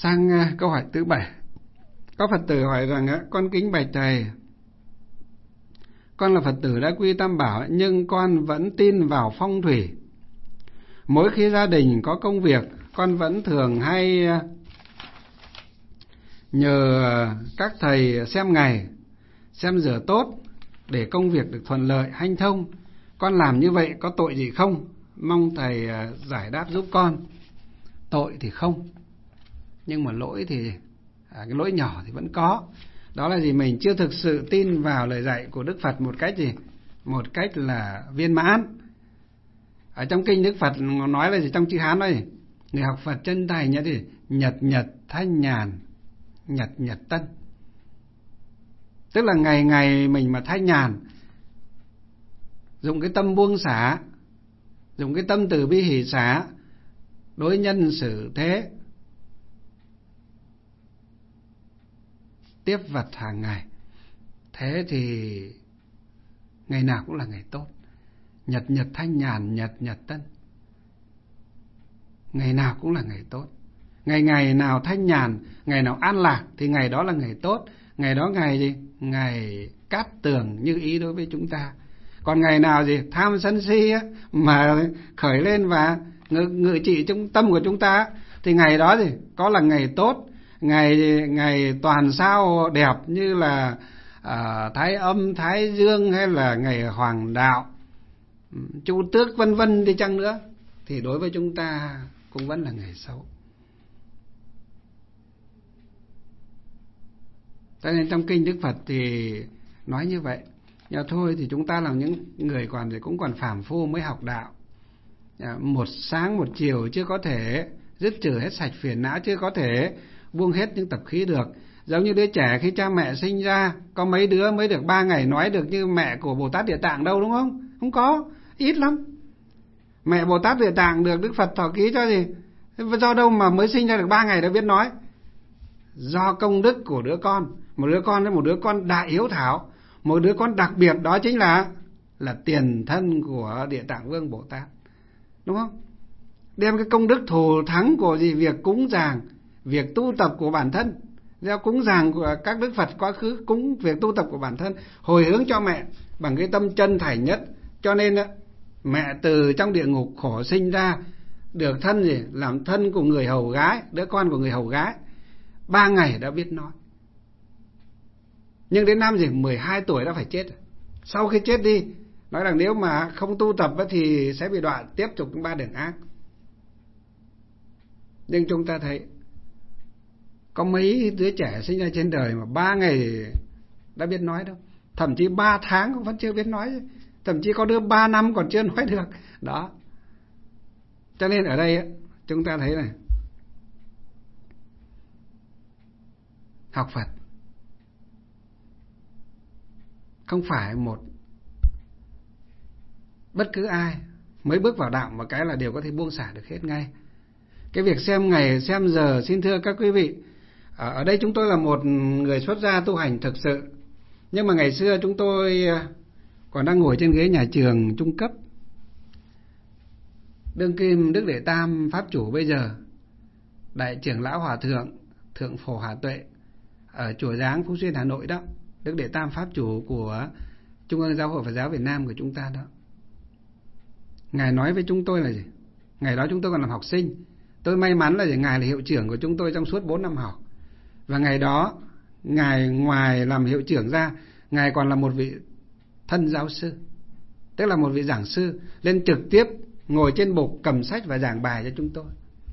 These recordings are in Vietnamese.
Sang câu hỏi thứ 7. Có Phật tử hỏi rằng con kính bạch thầy, con là Phật tử đã quy Tam Bảo nhưng con vẫn tin vào phong thủy. Mỗi khi gia đình có công việc, con vẫn thường hay nhờ các thầy xem ngày, xem giờ tốt để công việc được thuận lợi, hanh thông. Con làm như vậy có tội gì không? Mong thầy giải đáp giúp con. Tội thì không, nhưng mà lỗi thì cái lỗi nhỏ thì vẫn có. Đó là gì? Mình chưa thực sự tin vào lời dạy của Đức Phật một cách gì? Một cách là viên mãn. Ở trong kinh Đức Phật nói là gì? Trong chữ Hán nói gì? Người học Phật chân thành nhớ gì? Nhật nhật thanh nhàn, nhật nhật tân. Tức là ngày ngày mình mà thanh nhàn, dùng cái tâm buông xả, dùng cái tâm từ bi hỷ xả, đối nhân xử thế, tiếp vật hàng ngày, thế thì ngày nào cũng là ngày tốt. Nhật nhật thanh nhàn, nhật nhật tân, ngày nào cũng là ngày tốt. Ngày nào thanh nhàn, ngày nào an lạc thì ngày đó là ngày tốt. Ngày đó ngày gì? Ngày cát tường như ý đối với chúng ta. Còn ngày nào gì? Tham sân si mà khởi lên và ngự trị trong tâm của chúng ta thì ngày đó gì? Có là ngày tốt. Ngày toàn sao đẹp như là Thái Âm, Thái Dương hay là ngày Hoàng Đạo, Chu Tước vân vân đi chăng nữa thì đối với chúng ta cũng vẫn là ngày xấu. Cho nên trong kinh Đức Phật thì nói như vậy. Nhưng thôi thì chúng ta là những người cũng còn phàm phu mới học đạo. Một sáng một chiều chưa có thể dứt trừ hết sạch phiền não, chưa có thể buông hết những tập khí được. Giống như đứa trẻ khi cha mẹ sinh ra, có mấy đứa mới được 3 ngày nói được như mẹ của Bồ Tát Địa Tạng đâu, đúng không? Không có, ít lắm. Mẹ Bồ Tát Địa Tạng được Đức Phật thọ ký cho gì? Do đâu mà mới sinh ra được 3 ngày đã biết nói? Do công đức của đứa con. Một đứa con đại hiếu thảo, một đứa con đặc biệt, đó chính là tiền thân của Địa Tạng Vương Bồ Tát, đúng không? Đem cái công đức thù thắng của gì? Việc cúng dường, việc tu tập của bản thân, gieo cúng dường của các Đức Phật quá khứ, cúng việc tu tập của bản thân, hồi hướng cho mẹ bằng cái tâm chân thành nhất. Cho nên mẹ từ trong địa ngục khổ sinh ra, được thân gì? Làm thân của người hầu gái, đứa con của người hầu gái, 3 ngày đã biết nói. Nhưng đến năm 12 tuổi đã phải chết. Sau khi chết đi, nói rằng nếu mà không tu tập thì sẽ bị đọa tiếp tục 3 đường ác. Nhưng chúng ta thấy có mấy đứa trẻ sinh ra trên đời mà 3 ngày đã biết nói đâu. Thậm chí 3 tháng cũng vẫn chưa biết nói. Thậm chí có đứa 3 năm còn chưa nói được. Đó. Cho nên ở đây chúng ta thấy này, học Phật không phải một bất cứ ai mới bước vào đạo một cái là đều có thể buông xả được hết ngay. Cái việc xem ngày xem giờ, xin thưa các quý vị, ở đây chúng tôi là một người xuất gia tu hành thực sự, nhưng mà ngày xưa chúng tôi còn đang ngồi trên ghế nhà trường trung cấp. Đương kim Đức Đệ Tam Pháp Chủ bây giờ, Đại trưởng lão Hòa Thượng Thượng Phổ Hà Tuệ ở chùa Giáng Phú Xuyên Hà Nội đó, Đức Đệ Tam Pháp Chủ của Trung ương Giáo hội Phật giáo Việt Nam của chúng ta đó. Ngài nói với chúng tôi là gì? Ngày đó chúng tôi còn làm học sinh. Tôi may mắn là Ngài là hiệu trưởng của chúng tôi trong suốt 4 năm học. Và ngày đó, Ngài ngoài làm hiệu trưởng ra, Ngài còn là một vị thân giáo sư, tức là một vị giảng sư, lên trực tiếp ngồi trên bục cầm sách và giảng bài cho chúng tôi.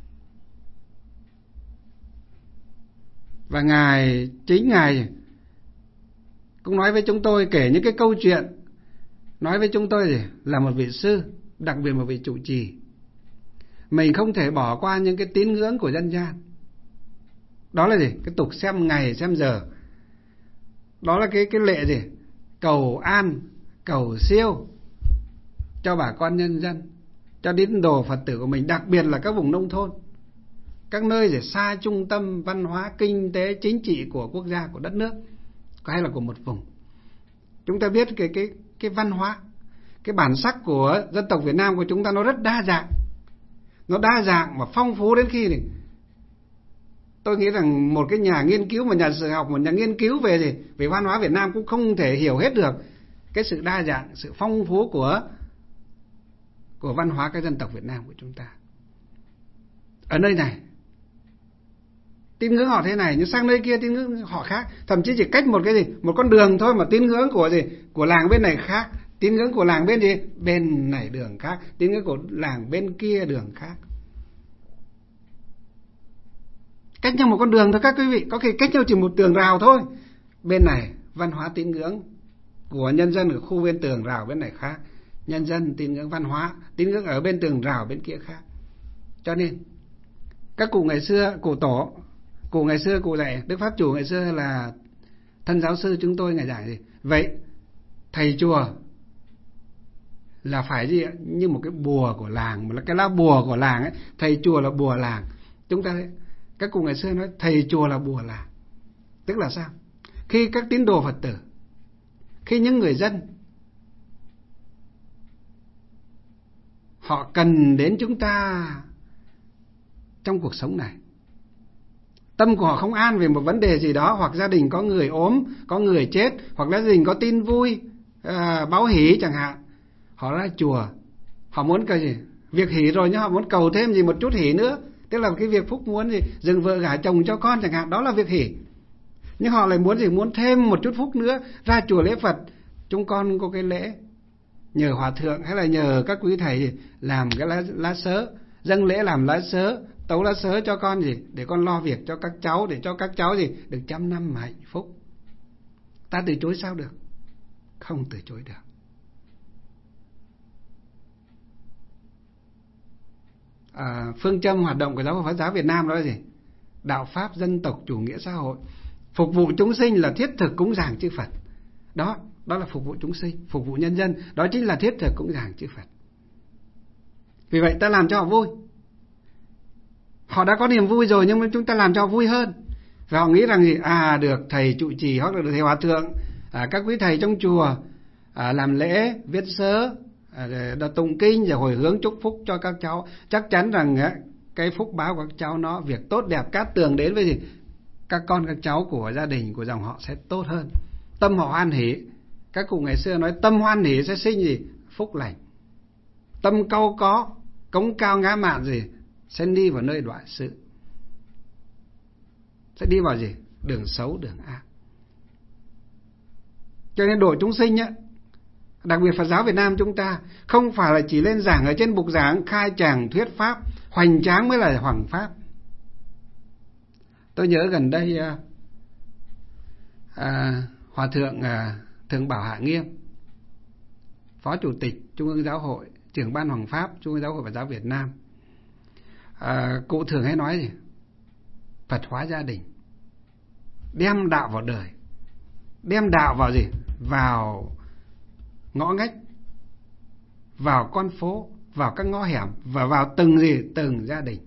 Và chính Ngài cũng nói với chúng tôi, kể những cái câu chuyện, nói với chúng tôi là một vị sư, đặc biệt một vị trụ trì. Mình không thể bỏ qua những cái tín ngưỡng của dân gian. Đó là gì? Cái tục xem ngày, xem giờ. Đó là cái lệ gì? Cầu an, cầu siêu cho bà con nhân dân, cho tín đồ Phật tử của mình, đặc biệt là các vùng nông thôn, các nơi xa trung tâm văn hóa, kinh tế, chính trị của quốc gia, của đất nước, hay là của một vùng. Chúng ta biết cái văn hóa, cái bản sắc của dân tộc Việt Nam của chúng ta nó rất đa dạng. Nó đa dạng và phong phú đến khi Tôi nghĩ rằng một cái nhà nghiên cứu, một nhà sử học, một nhà nghiên cứu về văn hóa Việt Nam cũng không thể hiểu hết được cái sự đa dạng, sự phong phú của văn hóa các dân tộc Việt Nam của chúng ta. Ở nơi này tín ngưỡng họ thế này, nhưng sang nơi kia tín ngưỡng họ khác, thậm chí chỉ cách một con đường thôi mà tín ngưỡng của làng bên này khác, tín ngưỡng của làng bên này đường khác, tín ngưỡng của làng bên kia đường khác. Cách nhau một con đường thôi các quý vị, có khi cách nhau chỉ một tường rào thôi. Bên này văn hóa tín ngưỡng của nhân dân ở khu bên tường rào bên này khác, nhân dân tín ngưỡng văn hóa tín ngưỡng ở bên tường rào bên kia khác. Cho nên các cụ ngày xưa, cụ ngày xưa cụ dạy, Đức Pháp Chủ ngày xưa là thân giáo sư chúng tôi ngày dạy gì? Vậy thầy chùa là phải gì ạ? Như một cái bùa của làng, một cái lá bùa của làng ấy, thầy chùa là bùa làng. Chúng ta các cụ ngày xưa nói thầy chùa là bùa làng. Tức là sao? Khi các tín đồ Phật tử, khi những người dân họ cần đến chúng ta trong cuộc sống này, tâm của họ không an về một vấn đề gì đó, hoặc gia đình có người ốm, có người chết, hoặc là gia đình có tin vui, báo hỷ chẳng hạn, họ ra chùa, họ muốn cái gì? Việc hỷ rồi nhưng họ muốn cầu thêm gì một chút hỷ nữa, tức là cái việc phúc muốn gì dừng vợ gả chồng cho con chẳng hạn, đó là việc hỷ. Nhưng họ lại muốn gì? Muốn thêm một chút phúc nữa, ra chùa lễ Phật, chúng con có cái lễ nhờ hòa thượng hay là nhờ các quý thầy làm cái lá sớ, dâng lễ làm lá sớ, tấu lá sớ cho con gì để con lo việc cho các cháu, để cho các cháu gì được 100 năm hạnh phúc. Ta từ chối sao được? Không từ chối được. Phương châm hoạt động của Giáo hội Phật giáo Việt Nam đó là gì? Đạo pháp dân tộc chủ nghĩa xã hội, phục vụ chúng sinh là thiết thực cúng dường chư Phật. Đó là phục vụ chúng sinh, phục vụ nhân dân, đó chính là thiết thực cúng dường chư Phật. Vì vậy ta làm cho họ vui. Họ đã có niềm vui rồi, nhưng mà chúng ta làm cho họ vui hơn. Và họ nghĩ rằng gì? Được thầy trụ trì hoặc là được thầy hòa thượng, các quý thầy trong chùa làm lễ, viết sớ, tụng kinh rồi hồi hướng chúc phúc cho các cháu, chắc chắn rằng cái phúc báo của các cháu nó, việc tốt đẹp cát tường đến với gì? Các con các cháu của gia đình, của dòng họ sẽ tốt hơn. Tâm họ hoan hỷ. Các cụ ngày xưa nói tâm hoan hỷ sẽ sinh gì? Phúc lành. Tâm cau có, cống cao ngã mạn gì? Sẽ đi vào nơi đoạn sự. Sẽ đi vào gì? Đường xấu, đường ác. Cho nên độ chúng sinh á, đặc biệt Phật giáo Việt Nam chúng ta không phải là chỉ lên giảng ở trên bục giảng khai tràng thuyết pháp hoành tráng mới là hoằng pháp. Tôi nhớ gần đây Hòa thượng Thượng Bảo Hạ Nghiêm, Phó Chủ tịch Trung ương Giáo hội, trưởng ban hoằng pháp Trung ương Giáo hội Phật giáo Việt Nam, cụ thường hay nói gì? Phật hóa gia đình, đem đạo vào đời, đem đạo vào gì? Vào ngõ ngách, vào con phố, vào các ngõ hẻm, và vào từng gia đình.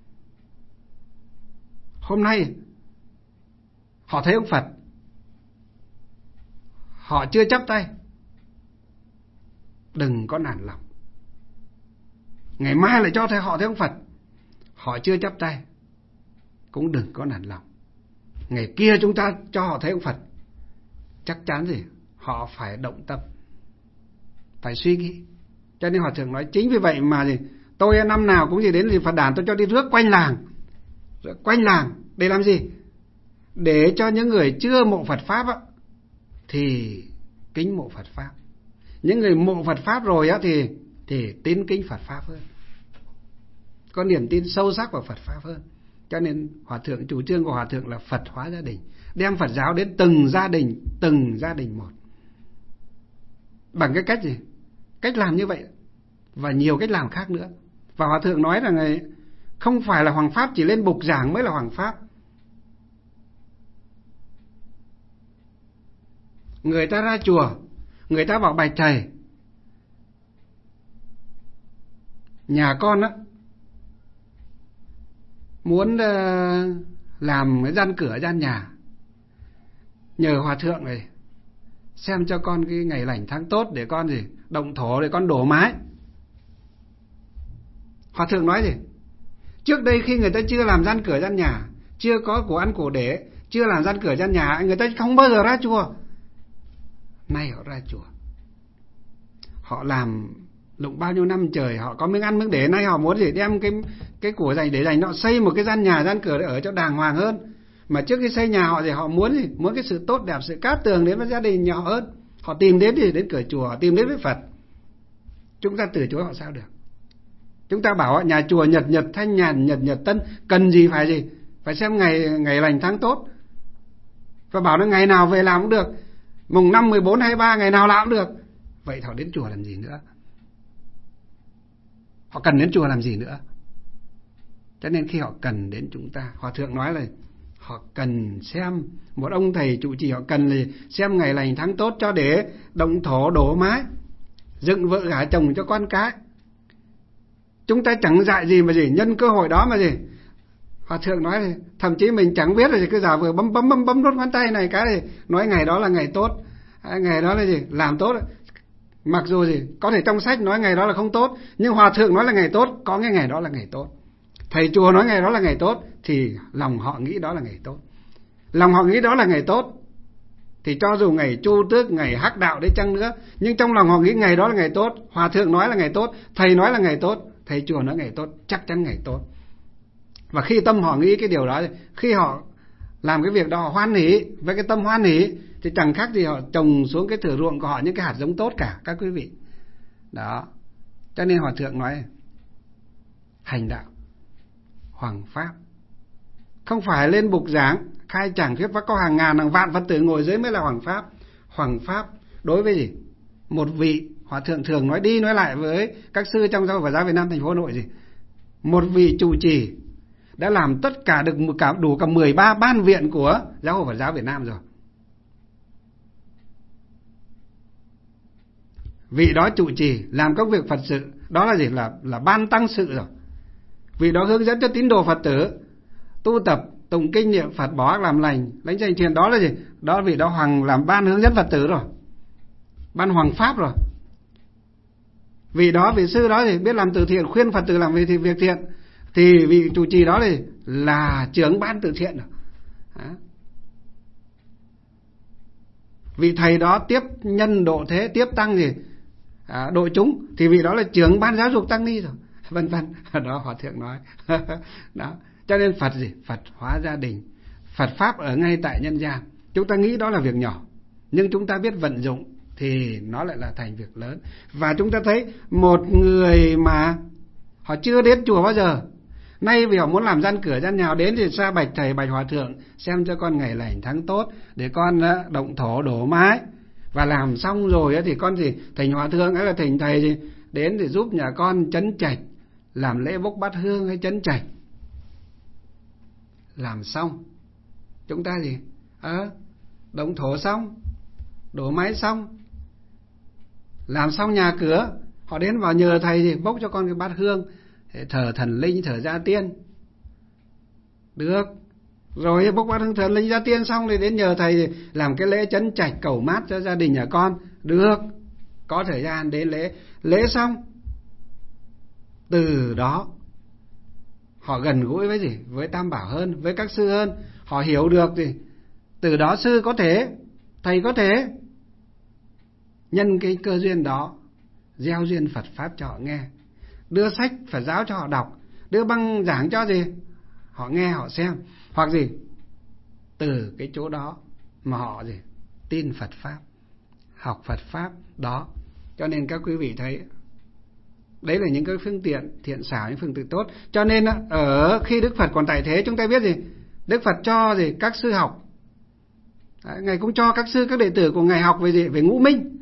Hôm nay họ thấy ông Phật, họ chưa chắp tay, đừng có nản lòng. Ngày mai lại cho họ thấy ông Phật, họ chưa chắp tay, cũng đừng có nản lòng. Ngày kia chúng ta cho họ thấy ông Phật, chắc chắn gì? Họ phải động tâm, phải suy nghĩ. Cho nên Hòa thượng nói chính vì vậy mà gì? Tôi năm nào cũng gì đến gì Phật đàn tôi cho đi rước quanh làng. Để làm gì? Để cho những người chưa mộ Phật Pháp á, thì kính mộ Phật Pháp. Những người mộ Phật Pháp rồi á, thì tín kính Phật Pháp hơn, có niềm tin sâu sắc vào Phật Pháp hơn. Cho nên Hòa thượng, chủ trương của Hòa thượng là Phật hóa gia đình, đem Phật giáo đến từng gia đình một. Bằng cái cách gì? Cách làm như vậy và nhiều cách làm khác nữa. Và Hòa thượng nói rằng không phải là hoằng pháp chỉ lên bục giảng mới là hoằng pháp. Người ta ra chùa, người ta bảo bạch thầy, nhà con á muốn làm cái gian cửa gian nhà, nhờ Hòa thượng này xem cho con cái ngày lành tháng tốt để con gì động thổ, để con đổ mái. Hòa thượng nói gì? Trước đây khi người ta chưa làm gian cửa gian nhà, chưa có của ăn của để, chưa làm gian cửa gian nhà, người ta không bao giờ ra chùa. Nay họ ra chùa, họ làm lụng bao nhiêu năm trời, họ có miếng ăn miếng để, nay họ muốn gì đem cái của dành để dành, họ xây một cái gian nhà gian cửa để ở cho đàng hoàng hơn. Mà trước khi xây nhà họ thì họ muốn gì? Muốn cái sự tốt đẹp, sự cát tường đến với gia đình nhỏ hơn. Họ tìm đến gì? Đến cửa chùa, họ tìm đến với Phật. Chúng ta từ chối họ sao được? Chúng ta bảo nhà chùa nhật nhật thanh nhàn, nhật nhật tân, cần gì? Phải xem ngày lành tháng tốt. Và bảo nó ngày nào về làm cũng được, mùng 5, 14, 23 ngày nào làm cũng được. Vậy họ đến chùa làm gì nữa? Họ cần đến chùa làm gì nữa? Cho nên khi họ cần đến chúng ta, Hòa Thượng nói là họ cần xem, một ông thầy trụ trì họ cần là xem ngày lành tháng tốt cho để động thổ đổ mái, dựng vợ gả chồng cho con cái. Chúng ta chẳng dạy gì mà gì, nhân cơ hội đó mà gì. Hòa Thượng nói là thậm chí mình chẳng biết là gì, cứ giả vừa bấm đốt ngón tay này cái này, nói ngày đó là ngày tốt, ngày đó là gì, làm tốt. Mặc dù gì, có thể trong sách nói ngày đó là không tốt, nhưng Hòa Thượng nói là ngày tốt, có cái ngày đó là ngày tốt. Thầy chùa nói ngày đó là ngày tốt, thì lòng họ nghĩ đó là ngày tốt. Lòng họ nghĩ đó là ngày tốt, thì cho dù ngày Chu Tước, ngày Hắc Đạo đấy chăng nữa, nhưng trong lòng họ nghĩ ngày đó là ngày tốt. Hòa Thượng nói là ngày tốt, thầy nói là ngày tốt, thầy chùa nói ngày tốt, chắc chắn ngày tốt. Và khi tâm họ nghĩ cái điều đó, khi họ làm cái việc đó họ hoan hỉ, với cái tâm hoan hỉ, thì chẳng khác gì họ trồng xuống cái thửa ruộng của họ những cái hạt giống tốt cả, các quý vị. Đó. Cho nên Hòa Thượng nói hành đạo hoằng pháp, không phải lên bục giảng khai giảng thuyết pháp có hàng ngàn hàng vạn Phật tử ngồi dưới mới là hoằng pháp. Hoằng pháp đối với gì? Một vị, Hòa Thượng thường nói đi nói lại với các sư trong giáo hội Phật giáo Việt Nam thành phố Hà Nội gì? Một vị trụ trì đã làm tất cả được đủ cả 13 ban viện của giáo hội Phật giáo Việt Nam rồi. Vị đó trụ trì làm các việc Phật sự, đó là gì? Là ban tăng sự rồi. Vị đó hướng dẫn cho tín đồ Phật tử tu tập tụng kinh niệm Phật, bỏ ác làm lành, lãnh chánh thiện, đó là gì? Đó vị đó hoàng làm ban hướng dẫn Phật tử rồi, ban hoằng pháp rồi. Vị đó, vị sư đó thì biết làm từ thiện, khuyên Phật tử làm việc thiện, thì vị trụ trì đó thì là trưởng ban từ thiện rồi. Đó. Vị thầy đó tiếp nhân độ thế, tiếp tăng gì, độ chúng, thì vị đó là trưởng ban giáo dục tăng ni rồi, vân vân. Đó Hòa Thượng nói. Đó. Cho nên Phật gì? Phật hóa gia đình, Phật pháp ở ngay tại nhân gian. Chúng ta nghĩ đó là việc nhỏ, nhưng chúng ta biết vận dụng thì nó lại là thành việc lớn. Và chúng ta thấy một người mà họ chưa đến chùa bao giờ, nay vì họ muốn làm gian cửa gian nhà, đến thì ra bạch thầy, bạch Hòa Thượng xem cho con ngày lành tháng tốt để con động thổ đổ mái. Và làm xong rồi thì con thì thỉnh Hòa Thượng hay là thỉnh thầy gì đến để giúp nhà con trấn trạch, làm lễ bốc bát hương hay trấn trạch. Làm xong chúng ta gì? Động thổ xong, đổ mái xong, làm xong nhà cửa, họ đến vào nhờ thầy thì bốc cho con cái bát hương, thờ thần linh, thờ gia tiên. Được. Rồi bốc bát hương thờ linh gia tiên xong thì đến nhờ thầy thì làm cái lễ trấn trạch cầu mát cho gia đình nhà con. Được. Có thời gian đến lễ xong. Từ đó họ gần gũi với gì? Với Tam Bảo hơn, với các sư hơn. Họ hiểu được gì? Từ đó sư có thể, thầy có thể nhân cái cơ duyên đó gieo duyên Phật pháp cho họ nghe, đưa sách Phật giáo cho họ đọc, đưa băng giảng cho gì họ nghe, họ xem, hoặc gì từ cái chỗ đó mà họ gì tin Phật pháp, học Phật pháp đó. Cho nên các quý vị thấy đấy là những cái phương tiện thiện xảo, những phương tiện tốt. Cho nên ở khi Đức Phật còn tại thế, chúng ta biết gì? Đức Phật cho gì các sư học. Đấy, Ngài cũng cho các sư, các đệ tử của Ngài học về gì? Về ngũ minh.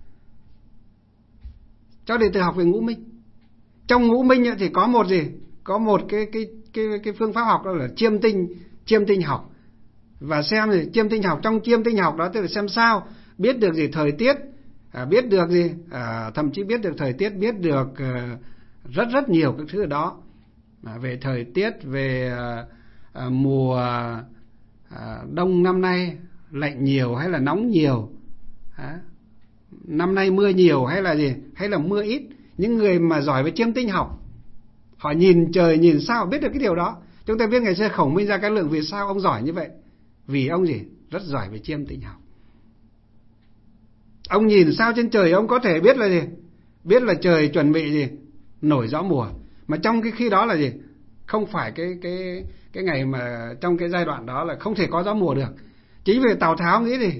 Cho đệ tử học về ngũ minh. Trong ngũ minh thì có một gì? Có một cái phương pháp học đó là chiêm tinh học. Và xem gì? Chiêm tinh học, trong chiêm tinh học đó tức là xem sao, biết được gì thời tiết, biết được gì, thậm chí biết được thời tiết, biết được rất nhiều các thứ đó, về thời tiết, về mùa đông năm nay lạnh nhiều hay là nóng nhiều, năm nay mưa nhiều hay là gì, hay là mưa ít. Những người mà giỏi về chiêm tinh học, họ nhìn trời nhìn sao biết được cái điều đó. Chúng ta biết ngày xưa Khổng Minh Gia Cát Lượng vì sao ông giỏi như vậy? Vì ông gì? Rất giỏi về chiêm tinh học. Ông nhìn sao trên trời ông có thể biết là gì? Biết là trời chuẩn bị gì? Nổi gió mùa. Mà trong cái khi đó là gì? Không phải cái ngày mà trong cái giai đoạn đó là không thể có gió mùa được. Chính vì Tào Tháo nghĩ gì?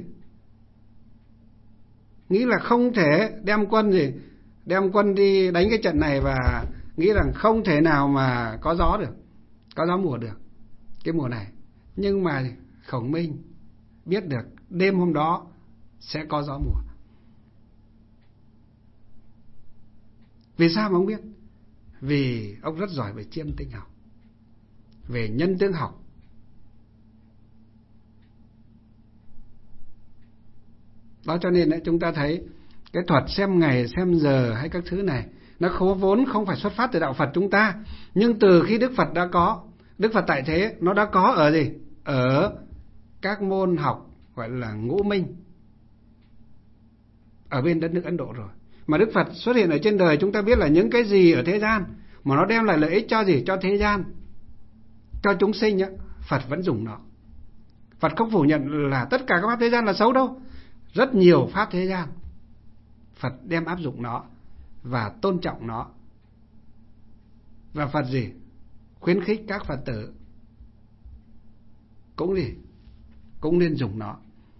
Nghĩ là không thể đem quân gì? Đem quân đi đánh cái trận này và nghĩ rằng không thể nào mà có gió được, có gió mùa được cái mùa này. Nhưng mà Khổng Minh biết được đêm hôm đó sẽ có gió mùa. Vì sao mà ông biết? Vì ông rất giỏi về chiêm tinh học, về nhân tướng học. Đó cho nên chúng ta thấy cái thuật xem ngày xem giờ hay các thứ này nó vốn không phải xuất phát từ đạo Phật chúng ta, nhưng từ khi Đức Phật đã có, Đức Phật tại thế nó đã có ở gì? Ở các môn học gọi là ngũ minh ở bên đất nước Ấn Độ rồi. Mà Đức Phật xuất hiện ở trên đời, chúng ta biết là những cái gì ở thế gian mà nó đem lại lợi ích cho gì? Cho thế gian, cho chúng sinh á, Phật vẫn dùng nó. Phật không phủ nhận là tất cả các pháp thế gian là xấu đâu. Rất nhiều pháp thế gian Phật đem áp dụng nó và tôn trọng nó. Và Phật gì? Khuyến khích các Phật tử cũng gì? Cũng nên dùng nó.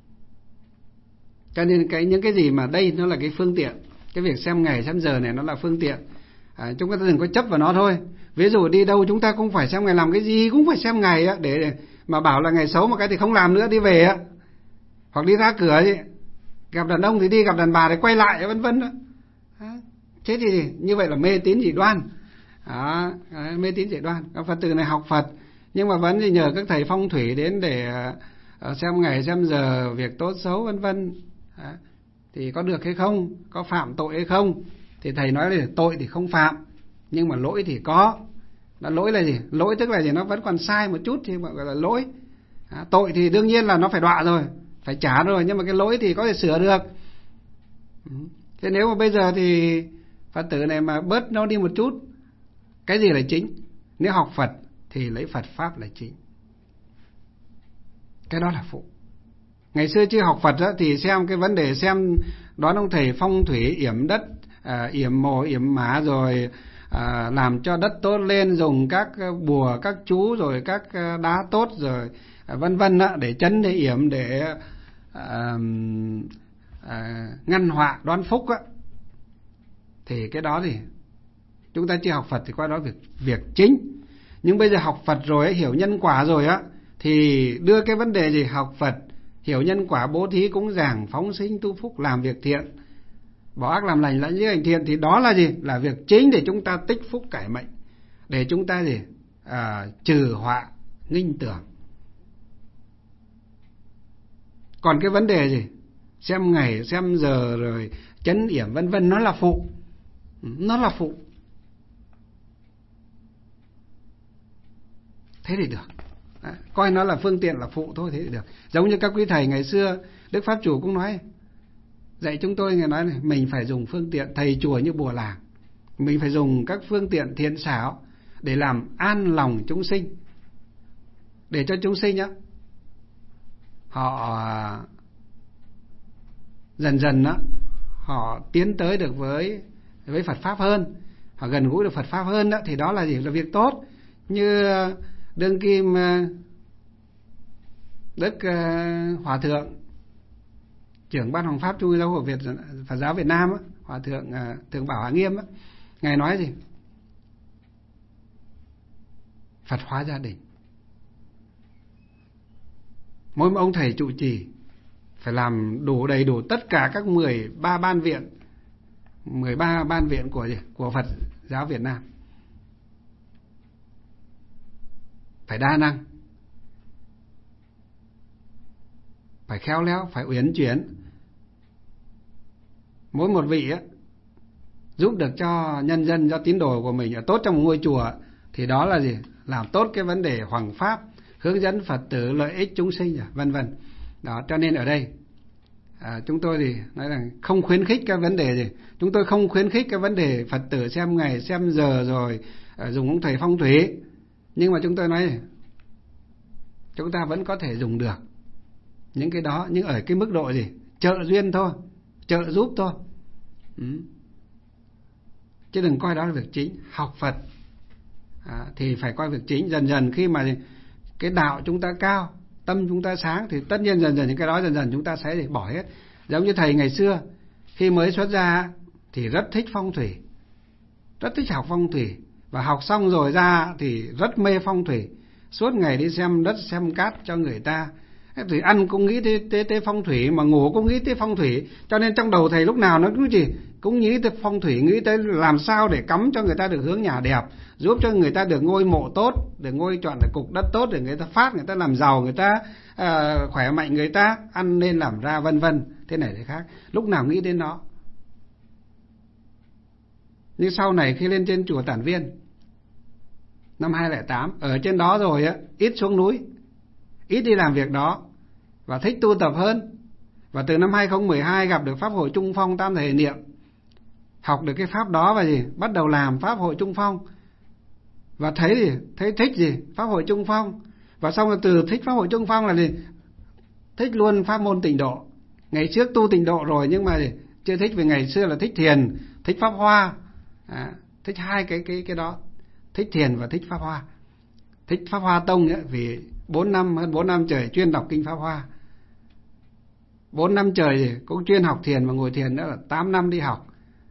Cho nên những cái gì mà đây nó là cái phương tiện. Cái việc xem ngày xem giờ này nó là phương tiện. Chúng ta đừng có chấp vào nó thôi. Ví dụ đi đâu chúng ta cũng phải xem ngày, làm cái gì cũng phải xem ngày á, để mà bảo là ngày xấu một cái thì không làm nữa, đi về á. Hoặc đi ra cửa gì, gặp đàn ông thì đi, gặp đàn bà thì quay lại, vân vân đó. Thế thì như vậy là mê tín dị đoan. Mê tín dị đoan. Các Phật tử này học Phật nhưng mà vẫn nhờ các thầy phong thủy đến để xem ngày xem giờ, việc tốt xấu vân vân. Thì có được hay không, có phạm tội hay không? Thì thầy nói là tội thì không phạm, nhưng mà lỗi thì có. Là lỗi là gì? Lỗi tức là gì? Nó vẫn còn sai một chút thì gọi là lỗi. Tội thì đương nhiên là nó phải đọa rồi, phải trả rồi, nhưng mà cái lỗi thì có thể sửa được. Thế nếu mà bây giờ thì Phật tử này mà bớt nó đi một chút, cái gì là chính? Nếu học Phật thì lấy Phật Pháp là chính, cái đó là phụ. Ngày xưa chưa học Phật á, thì xem cái vấn đề xem đoán ông thầy phong thủy, yểm đất, yểm mồ, yểm mã, rồi làm cho đất tốt lên, dùng các bùa, các chú, rồi các đá tốt, rồi vân vân á, để chấn, để yểm, để ngăn họa, đoán phúc á. Thì cái đó thì chúng ta chưa học Phật thì qua đó việc chính. Nhưng bây giờ học Phật rồi ấy, hiểu nhân quả rồi á, thì đưa cái vấn đề gì? Học Phật, hiểu nhân quả, bố thí cúng dường, phóng sinh tu phúc, làm việc thiện, bỏ ác làm lành, lãnh giới hành thiện, thì đó là gì? Là việc chính để chúng ta tích phúc cải mệnh, để chúng ta gì? Trừ họa nghinh tưởng. Còn cái vấn đề gì? Xem ngày xem giờ rồi chấn yểm vân vân, nó là phụ. Nó là phụ. Thế thì được. Coi nó là phương tiện, là phụ thôi, thế thì được. Giống như các quý thầy ngày xưa, Đức Pháp Chủ cũng nói, dạy chúng tôi, người nói này, mình phải dùng phương tiện, thầy chùa như bùa làng, mình phải dùng các phương tiện thiện xảo để làm an lòng chúng sinh, để cho chúng sinh á, họ dần dần á, họ tiến tới được với Phật Pháp hơn, họ gần gũi được Phật Pháp hơn đó, thì đó là gì? Là việc tốt. Như đương kim Đức Hòa Thượng trưởng ban Hoàng Pháp Trung ương Giáo hội Phật giáo Việt Nam á, Hòa Thượng Thượng Bảo Hà Nghiêm á, ngài nói gì? Phật hóa gia đình. Mỗi một ông thầy trụ trì phải làm đủ đầy đủ tất cả các 13 ban viện, 13 ban viện của Phật giáo Việt Nam. Phải đa năng, phải khéo léo, phải uyển chuyển. Mỗi một vị á, giúp được cho nhân dân, cho tín đồ của mình ở tốt trong một ngôi chùa, thì đó là gì? Làm tốt cái vấn đề hoằng pháp, hướng dẫn Phật tử, lợi ích chúng sinh, vân vân. Đó, cho nên ở đây chúng tôi thì nói rằng không khuyến khích cái vấn đề gì. Chúng tôi không khuyến khích cái vấn đề Phật tử xem ngày xem giờ rồi dùng ông thầy phong thủy. Nhưng mà chúng tôi nói chúng ta vẫn có thể dùng được những cái đó, nhưng ở cái mức độ gì? Trợ duyên thôi, trợ giúp thôi. Chứ đừng coi đó là việc chính. Học Phật thì phải coi việc chính. Dần dần khi mà cái đạo chúng ta cao, tâm chúng ta sáng, thì tất nhiên dần dần những cái đó dần dần chúng ta sẽ bỏ hết. Giống như thầy ngày xưa khi mới xuất gia thì rất thích phong thủy, rất thích học phong thủy, và học xong rồi ra thì rất mê phong thủy, suốt ngày đi xem đất xem cát cho người ta. Thì ăn cũng nghĩ tới phong thủy, mà ngủ cũng nghĩ tới phong thủy, cho nên trong đầu thầy lúc nào nó cũng gì cũng nghĩ tới phong thủy, nghĩ tới làm sao để cắm cho người ta được hướng nhà đẹp, giúp cho người ta được ngôi mộ tốt, được ngôi chọn được cục đất tốt để người ta phát, người ta làm giàu, người ta khỏe mạnh, người ta ăn nên làm ra, vân vân, thế này thế khác, lúc nào nghĩ đến nó. Nhưng sau này khi lên trên chùa Tản Viên năm 2008, ở trên đó rồi á, ít xuống núi, ít đi làm việc đó, và thích tu tập hơn. Và từ năm 2012 gặp được Pháp hội Trung Phong Tam Thể Niệm, học được cái pháp đó và bắt đầu làm Pháp hội Trung Phong. Và thấy thích Pháp hội Trung Phong. Và xong rồi từ thích Pháp hội Trung Phong là thích luôn pháp môn Tịnh Độ. Ngày trước tu Tịnh Độ rồi nhưng mà chưa thích, vì ngày xưa là thích thiền, thích Pháp Hoa. Thích hai cái đó, thích thiền và thích Pháp Hoa. Thích Pháp Hoa Tông ấy, vì hơn 4 năm trời chuyên đọc kinh Pháp Hoa. 4 năm trời cũng chuyên học thiền, và ngồi thiền nữa là 8 năm đi học,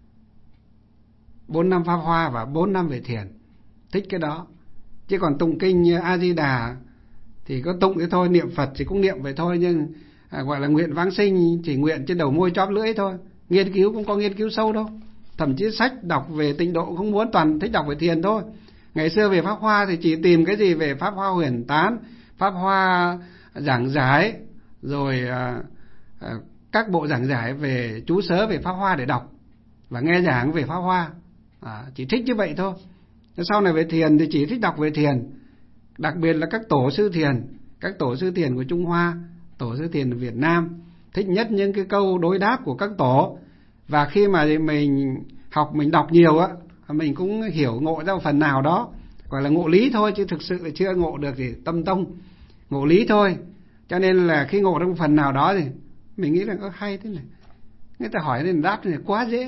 4 năm Pháp Hoa và 4 năm về thiền. Thích cái đó. Chứ còn tụng kinh A Di Đà thì có tụng thế thôi, niệm Phật thì cũng niệm vậy thôi, nhưng gọi là nguyện vãng sinh chỉ nguyện trên đầu môi chóp lưỡi thôi. Nghiên cứu cũng có nghiên cứu sâu đâu. Thậm chí sách đọc về Tịnh Độ cũng không muốn, toàn thích đọc về thiền thôi. Ngày xưa về Pháp Hoa thì chỉ tìm cái gì về Pháp Hoa Huyền Tán, Pháp Hoa giảng giải, rồi các bộ giảng giải về chú sớ về Pháp Hoa để đọc và nghe giảng về Pháp Hoa. Chỉ thích như vậy thôi. Sau này về thiền thì chỉ thích đọc về thiền, đặc biệt là các tổ sư thiền, các tổ sư thiền của Trung Hoa, tổ sư thiền của Việt Nam. Thích nhất những cái câu đối đáp của các tổ. Và khi mà mình học, mình đọc nhiều á, mình cũng hiểu ngộ ra một phần nào đó, gọi là ngộ lý thôi, chứ thực sự là chưa ngộ được thì tâm tông, ngộ lý thôi. Cho nên là khi ngộ ra một phần nào đó thì mình nghĩ là có hay thế này, người ta hỏi nên đáp thế này quá dễ.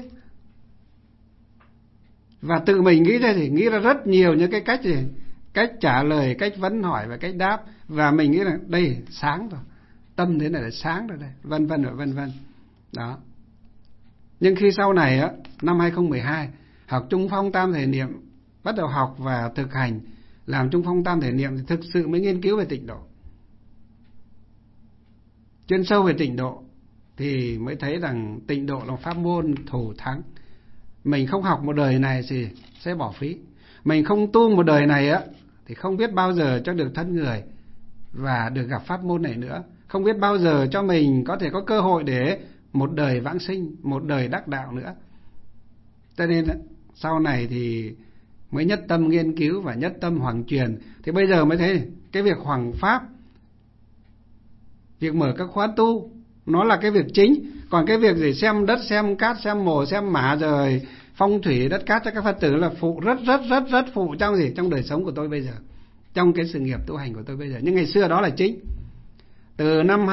Và tự mình nghĩ ra thì nghĩ ra rất nhiều những cái cách gì, cách trả lời, cách vấn hỏi và cách đáp. Và mình nghĩ là đây sáng rồi, tâm thế này là sáng rồi đây, vân vân và vân vân. Đó. Nhưng khi sau này á, năm 2012 học Trung Phong Tam Thể Niệm, bắt đầu học và thực hành làm Trung Phong Tam Thể Niệm, thì thực sự mới nghiên cứu về Tịnh Độ, chuyên sâu về Tịnh Độ, thì mới thấy rằng Tịnh Độ là pháp môn thù thắng. Mình không học một đời này thì sẽ bỏ phí. Mình không tu một đời này á thì không biết bao giờ cho được thân người và được gặp pháp môn này nữa. Không biết bao giờ cho mình có thể có cơ hội để một đời vãng sinh, một đời đắc đạo nữa. Cho nên sau này thì mới nhất tâm nghiên cứu và nhất tâm hoằng truyền. Thì bây giờ mới thấy cái việc hoằng pháp, việc mở các khóa tu, nó là cái việc chính. Còn cái việc gì xem đất, xem cát, xem mồ, xem mả, rồi phong thủy đất cát cho các Phật tử là phụ, rất phụ trong gì, trong đời sống của tôi bây giờ, trong cái sự nghiệp tu hành của tôi bây giờ. Nhưng ngày xưa đó là chính. Từ năm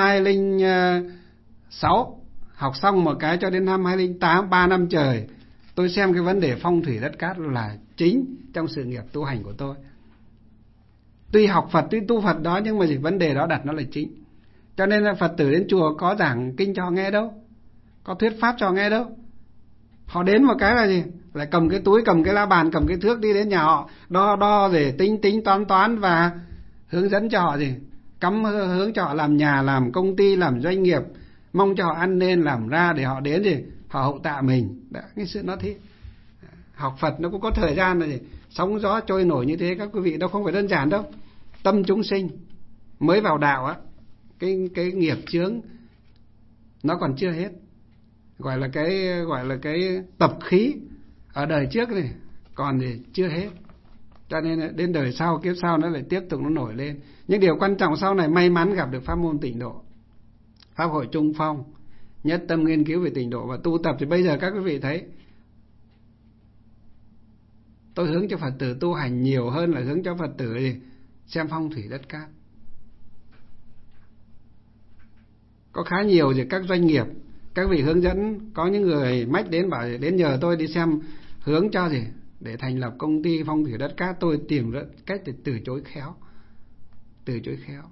2006 học xong một cái cho đến năm 2008, 3 năm trời, tôi xem cái vấn đề phong thủy đất cát là chính trong sự nghiệp tu hành của tôi. Tuy học Phật, tuy tu Phật đó, nhưng mà vấn đề đó đặt nó là chính. Cho nên là Phật tử đến chùa có giảng kinh cho họ nghe đâu, có thuyết pháp cho họ nghe đâu. Họ đến một cái là gì? Lại cầm cái túi, cầm cái la bàn, cầm cái thước đi đến nhà họ, đo để tính toán và hướng dẫn cho họ gì? Cắm hướng cho họ làm nhà, làm công ty, làm doanh nghiệp, mong cho họ ăn nên làm ra để họ đến gì? Họ hậu tạ mình. Đã, cái sự nó thế. Học Phật nó cũng có thời gian là gì? Sóng gió trôi nổi như thế các quý vị, đâu không phải đơn giản đâu. Tâm chúng sinh mới vào đạo á, cái nghiệp chướng nó còn chưa hết, gọi là cái tập khí ở đời trước này còn thì chưa hết. Cho nên đến đời sau, kiếp sau nó lại tiếp tục nó nổi lên. Nhưng điều quan trọng sau này may mắn gặp được pháp môn Tịnh Độ, pháp hội Trung Phong, nhất tâm nghiên cứu về Tịnh Độ và tu tập, thì bây giờ các quý vị thấy tôi hướng cho Phật tử tu hành nhiều hơn là hướng cho Phật tử gì xem phong thủy đất cát. Có khá nhiều thì các doanh nghiệp, các vị hướng dẫn, có những người mách đến bảo đến nhờ tôi đi xem hướng cho gì để thành lập công ty phong thủy đất cát. Tôi tìm cách để từ chối khéo.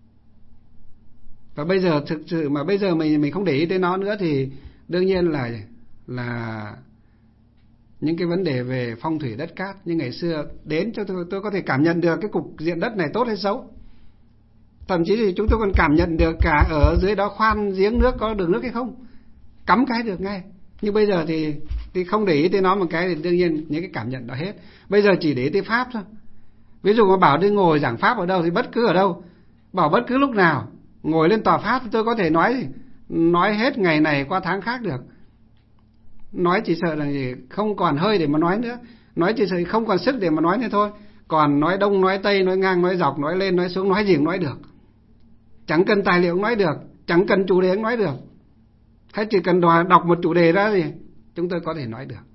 Và bây giờ thực sự mà bây giờ mình không để ý tới nó nữa thì đương nhiên là những cái vấn đề về phong thủy đất cát như ngày xưa đến cho tôi có thể cảm nhận được cái cục diện đất này tốt hay xấu. Thậm chí thì chúng tôi còn cảm nhận được cả ở dưới đó khoan giếng nước có đường nước hay không, cắm cái được ngay. Nhưng bây giờ thì không để ý tới nó một cái thì đương nhiên những cái cảm nhận đó hết. Bây giờ chỉ để ý tới pháp thôi. Ví dụ mà bảo đi ngồi giảng pháp ở đâu thì bất cứ ở đâu, bảo bất cứ lúc nào ngồi lên tòa pháp thì tôi có thể nói hết ngày này qua tháng khác được. Nói chỉ sợ là không còn hơi để mà nói nữa, nói chỉ sợ không còn sức để mà nói nữa thôi. Còn nói đông nói tây, nói ngang nói dọc, nói lên nói xuống, nói gì cũng nói được. Chẳng cần tài liệu cũng nói được, chẳng cần chủ đề cũng nói được. Hay chỉ cần đọc một chủ đề ra thì chúng tôi có thể nói được.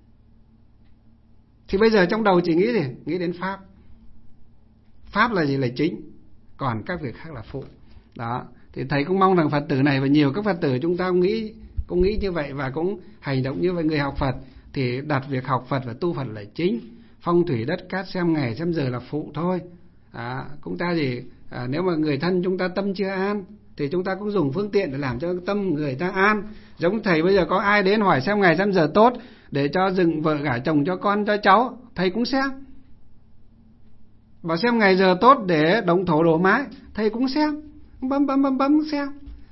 Thì bây giờ trong đầu chỉ nghĩ đến pháp. Pháp là gì? Là chính, còn các việc khác là phụ. Đó, thì thầy cũng mong rằng Phật tử này và nhiều các Phật tử chúng ta cũng nghĩ như vậy và cũng hành động như vậy. Người học Phật thì đặt việc học Phật và tu Phật là chính, phong thủy đất cát xem ngày xem giờ là phụ thôi. Chúng ta nếu mà người thân chúng ta tâm chưa an thì chúng ta cũng dùng phương tiện để làm cho tâm người ta an. Giống thầy bây giờ có ai đến hỏi xem ngày xem giờ tốt để cho dựng vợ gả chồng cho con cho cháu, thầy cũng xem. Bảo xem ngày giờ tốt để động thổ đổ mái, thầy cũng xem, bấm xem.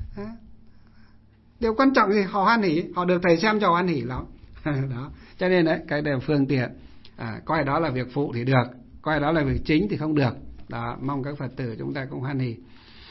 Điều quan trọng thì họ hoan hỉ, họ được thầy xem cho hoan hỉ lắm. Đó, cho nên đấy, cái đều phương tiện. Coi đó là việc phụ thì được, coi đó là việc chính thì không được. Đó, mong các Phật tử chúng ta cũng hoan hỉ.